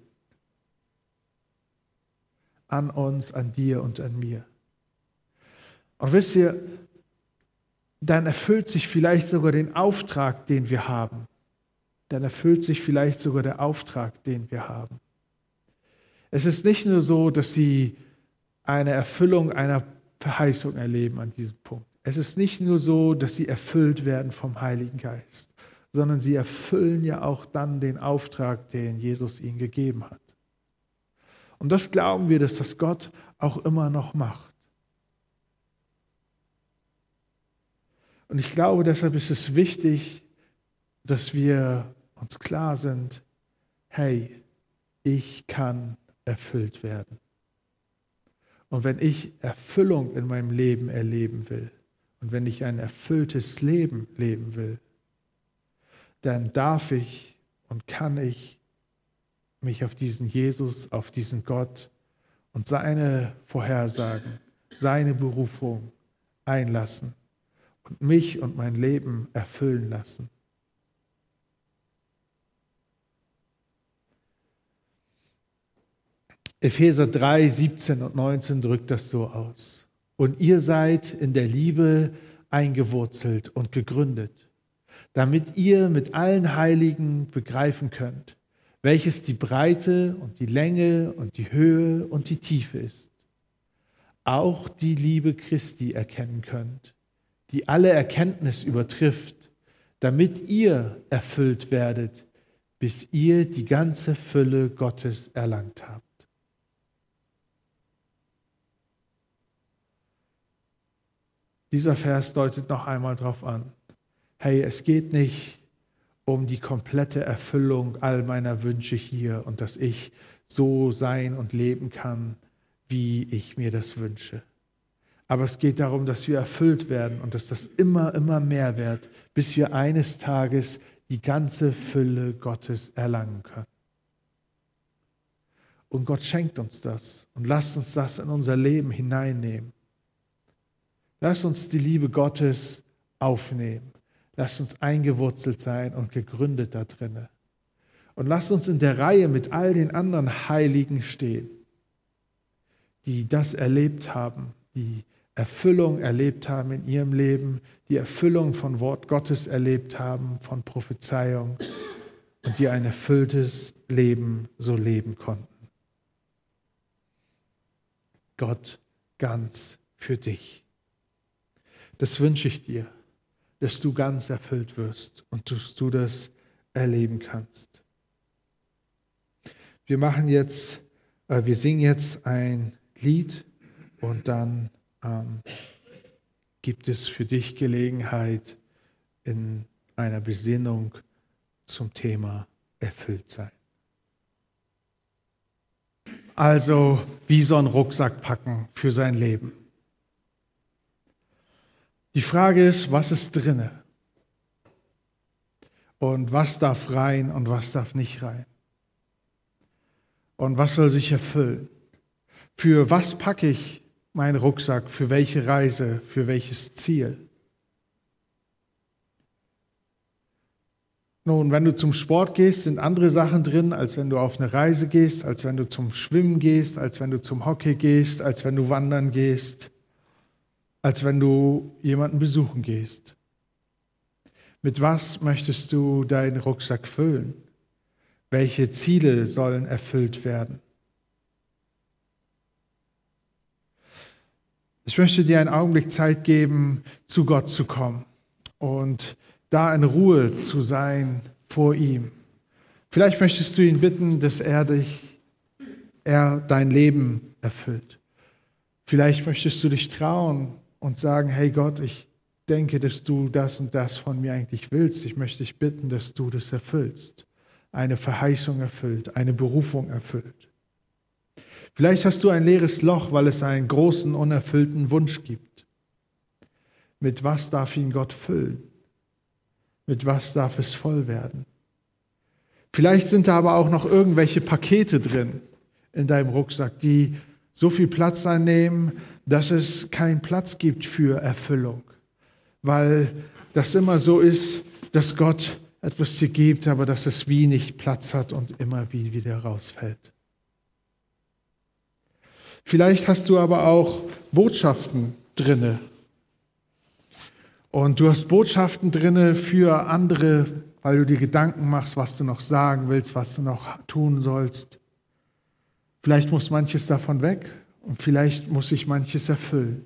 An uns, an dir und an mir. Und wisst ihr, dann erfüllt sich vielleicht sogar den Auftrag, den wir haben. Dann erfüllt sich vielleicht sogar der Auftrag, den wir haben. Es ist nicht nur so, dass sie eine Erfüllung einer Verheißung erleben an diesem Punkt. Es ist nicht nur so, dass sie erfüllt werden vom Heiligen Geist, sondern sie erfüllen ja auch dann den Auftrag, den Jesus ihnen gegeben hat. Und das glauben wir, dass das Gott auch immer noch macht. Und ich glaube, deshalb ist es wichtig, dass wir uns klar sind, hey, ich kann erfüllt werden. Und wenn ich Erfüllung in meinem Leben erleben will und wenn ich ein erfülltes Leben leben will, dann darf ich und kann ich mich auf diesen Jesus, auf diesen Gott und seine Vorhersagen, seine Berufung einlassen und mich und mein Leben erfüllen lassen. Epheser 3, 17 und 19 drückt das so aus. Und ihr seid in der Liebe eingewurzelt und gegründet, damit ihr mit allen Heiligen begreifen könnt, welches die Breite und die Länge und die Höhe und die Tiefe ist. Auch die Liebe Christi erkennen könnt, die alle Erkenntnis übertrifft, damit ihr erfüllt werdet, bis ihr die ganze Fülle Gottes erlangt habt. Dieser Vers deutet noch einmal darauf an, hey, es geht nicht um die komplette Erfüllung all meiner Wünsche hier und dass ich so sein und leben kann, wie ich mir das wünsche. Aber es geht darum, dass wir erfüllt werden und dass das immer mehr wird, bis wir eines Tages die ganze Fülle Gottes erlangen können. Und Gott schenkt uns das und lasst uns das in unser Leben hineinnehmen. Lasst uns die Liebe Gottes aufnehmen. Lasst uns eingewurzelt sein und gegründet da drinne. Und lasst uns in der Reihe mit all den anderen Heiligen stehen, die das erlebt haben, die Erfüllung erlebt haben in ihrem Leben, die Erfüllung von Wort Gottes erlebt haben, von Prophezeiung und die ein erfülltes Leben so leben konnten. Gott ganz für dich. Das wünsche ich dir, dass du ganz erfüllt wirst und dass du das erleben kannst. Wir singen jetzt ein Lied und dann gibt es für dich Gelegenheit in einer Besinnung zum Thema Erfülltsein. Also wie so einen Rucksack packen für sein Leben. Die Frage ist, was ist drinne? Und was darf rein und was darf nicht rein? Und was soll sich erfüllen? Für was packe ich meinen Rucksack? Für welche Reise? Für welches Ziel? Nun, wenn du zum Sport gehst, sind andere Sachen drin, als wenn du auf eine Reise gehst, als wenn du zum Schwimmen gehst, als wenn du zum Hockey gehst, als wenn du wandern gehst, als wenn du jemanden besuchen gehst. Mit was möchtest du deinen Rucksack füllen? Welche Ziele sollen erfüllt werden? Ich möchte dir einen Augenblick Zeit geben, zu Gott zu kommen und da in Ruhe zu sein vor ihm. Vielleicht möchtest du ihn bitten, dass er dein Leben erfüllt. Vielleicht möchtest du dich trauen und sagen, hey Gott, ich denke, dass du das und das von mir eigentlich willst. Ich möchte dich bitten, dass du das erfüllst. Eine Verheißung erfüllt, eine Berufung erfüllt. Vielleicht hast du ein leeres Loch, weil es einen großen, unerfüllten Wunsch gibt. Mit was darf ihn Gott füllen? Mit was darf es voll werden? Vielleicht sind da aber auch noch irgendwelche Pakete drin in deinem Rucksack, die so viel Platz einnehmen, dass es keinen Platz gibt für Erfüllung. Weil das immer so ist, dass Gott etwas dir gibt, aber dass es wie nicht Platz hat und immer wie wieder rausfällt. Vielleicht hast du aber auch Botschaften drinne. Und du hast Botschaften drinne für andere, weil du dir Gedanken machst, was du noch sagen willst, was du noch tun sollst. Vielleicht muss manches davon weg und vielleicht muss sich manches erfüllen.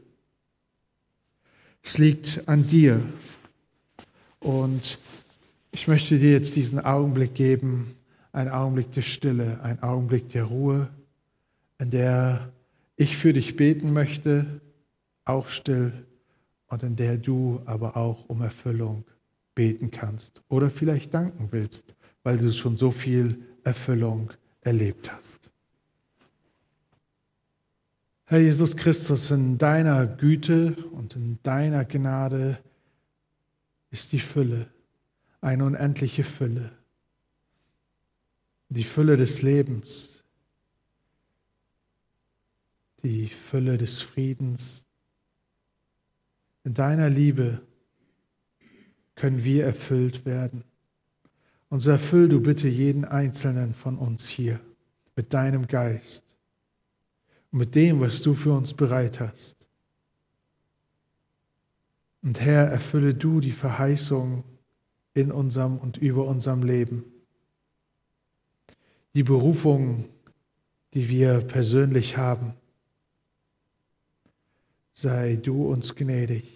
Es liegt an dir. Und ich möchte dir jetzt diesen Augenblick geben, einen Augenblick der Stille, einen Augenblick der Ruhe, in der ich für dich beten möchte, auch still, und in der du aber auch um Erfüllung beten kannst oder vielleicht danken willst, weil du schon so viel Erfüllung erlebt hast. Herr Jesus Christus, in deiner Güte und in deiner Gnade ist die Fülle, eine unendliche Fülle, die Fülle des Lebens, die Fülle des Friedens. In deiner Liebe können wir erfüllt werden. Und so erfüll du bitte jeden Einzelnen von uns hier mit deinem Geist und mit dem, was du für uns bereit hast. Und Herr, erfülle du die Verheißung in unserem und über unserem Leben. Die Berufung, die wir persönlich haben. Sei du uns gnädig.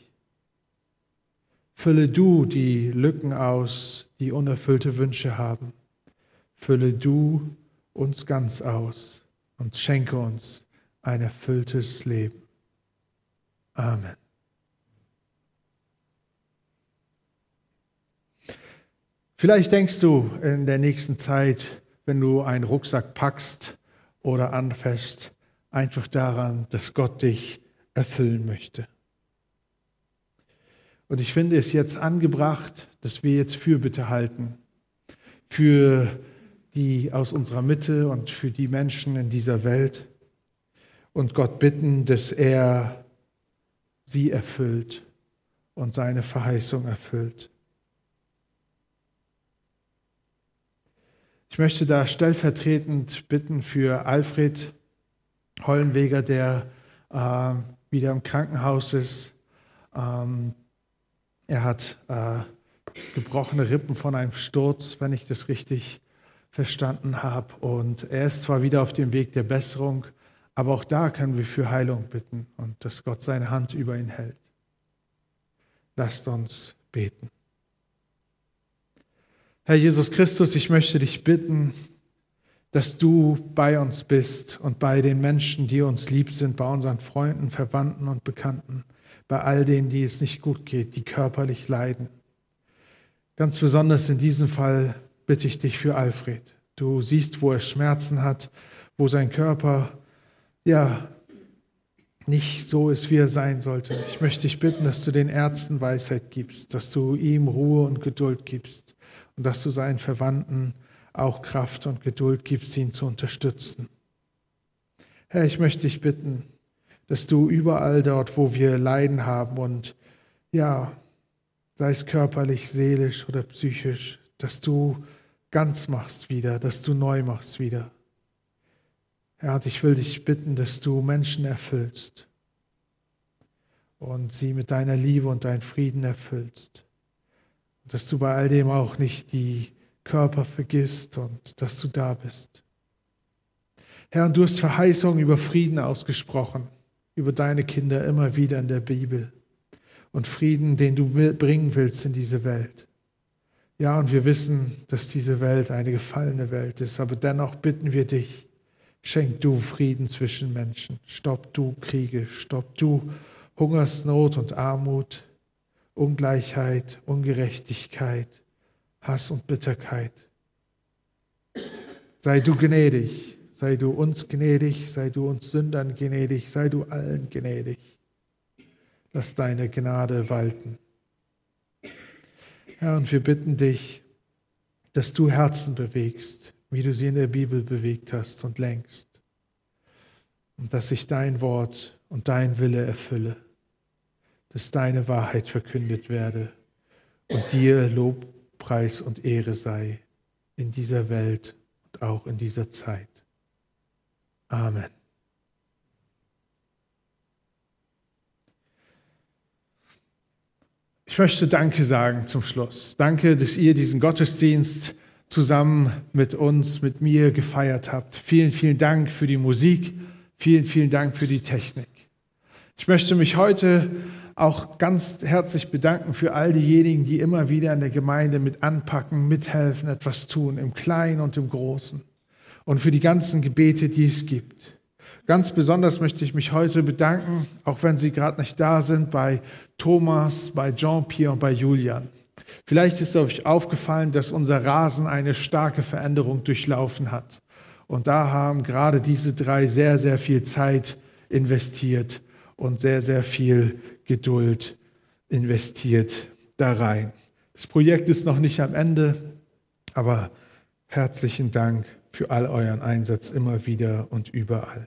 Fülle du die Lücken aus, die unerfüllte Wünsche haben. Fülle du uns ganz aus und schenke uns ein erfülltes Leben. Amen. Vielleicht denkst du in der nächsten Zeit, wenn du einen Rucksack packst oder anfasst, einfach daran, dass Gott dich erfüllen möchte. Und ich finde es jetzt angebracht, dass wir jetzt Fürbitte halten für die aus unserer Mitte und für die Menschen in dieser Welt und Gott bitten, dass er sie erfüllt und seine Verheißung erfüllt. Ich möchte da stellvertretend bitten für Alfred Hollenweger, der wieder im Krankenhaus ist. Er hat gebrochene Rippen von einem Sturz, wenn ich das richtig verstanden habe. Und er ist zwar wieder auf dem Weg der Besserung, aber auch da können wir für Heilung bitten und dass Gott seine Hand über ihn hält. Lasst uns beten. Herr Jesus Christus, ich möchte dich bitten, dass du bei uns bist und bei den Menschen, die uns lieb sind, bei unseren Freunden, Verwandten und Bekannten, bei all denen, die es nicht gut geht, die körperlich leiden. Ganz besonders in diesem Fall bitte ich dich für Alfred. Du siehst, wo er Schmerzen hat, wo sein Körper nicht so ist, wie er sein sollte. Ich möchte dich bitten, dass du den Ärzten Weisheit gibst, dass du ihm Ruhe und Geduld gibst und dass du seinen Verwandten auch Kraft und Geduld gibst, ihn zu unterstützen. Herr, ich möchte dich bitten, dass du überall dort, wo wir Leiden haben und sei es körperlich, seelisch oder psychisch, dass du ganz machst wieder, dass du neu machst wieder. Herr, und ich will dich bitten, dass du Menschen erfüllst und sie mit deiner Liebe und deinem Frieden erfüllst. Und dass du bei all dem auch nicht die Körper vergisst und dass du da bist. Herr, und du hast Verheißungen über Frieden ausgesprochen, über deine Kinder immer wieder in der Bibel. Und Frieden, den du bringen willst in diese Welt. Ja, und wir wissen, dass diese Welt eine gefallene Welt ist, aber dennoch bitten wir dich, schenk du Frieden zwischen Menschen, stopp du Kriege, stopp du Hungersnot und Armut, Ungleichheit, Ungerechtigkeit, Hass und Bitterkeit. Sei du gnädig, sei du uns gnädig, sei du uns Sündern gnädig, sei du allen gnädig. Lass deine Gnade walten. Herr, und wir bitten dich, dass du Herzen bewegst, wie du sie in der Bibel bewegt hast und lenkst. Und dass sich dein Wort und dein Wille erfülle, dass deine Wahrheit verkündet werde und dir Lob, Preis und Ehre sei in dieser Welt und auch in dieser Zeit. Amen. Ich möchte Danke sagen zum Schluss. Danke, dass ihr diesen Gottesdienst zusammen mit uns, mit mir gefeiert habt. Vielen, vielen Dank für die Musik. Vielen, vielen Dank für die Technik. Ich möchte mich heute auch ganz herzlich bedanken für all diejenigen, die immer wieder in der Gemeinde mit anpacken, mithelfen, etwas tun, im Kleinen und im Großen. Und für die ganzen Gebete, die es gibt. Ganz besonders möchte ich mich heute bedanken, auch wenn Sie gerade nicht da sind, bei Thomas, bei Jean-Pierre und bei Julian. Vielleicht ist euch aufgefallen, dass unser Rasen eine starke Veränderung durchlaufen hat. Und da haben gerade diese drei sehr, sehr viel Zeit investiert und sehr, sehr viel Geduld investiert da rein. Das Projekt ist noch nicht am Ende, aber herzlichen Dank für all euren Einsatz immer wieder und überall.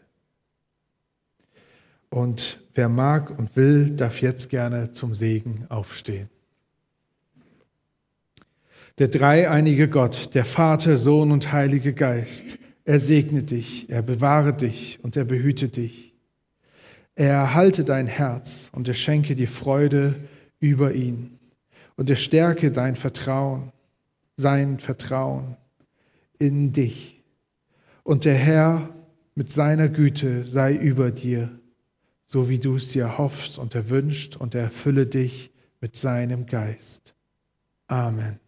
Und wer mag und will, darf jetzt gerne zum Segen aufstehen. Der dreieinige Gott, der Vater, Sohn und Heilige Geist, er segne dich, er bewahre dich und er behüte dich. Er erhalte dein Herz und er schenke dir Freude über ihn. Und er stärke dein Vertrauen, sein Vertrauen in dich. Und der Herr mit seiner Güte sei über dir, so wie du es dir hoffst und erwünscht, und er erfülle dich mit seinem Geist. Amen.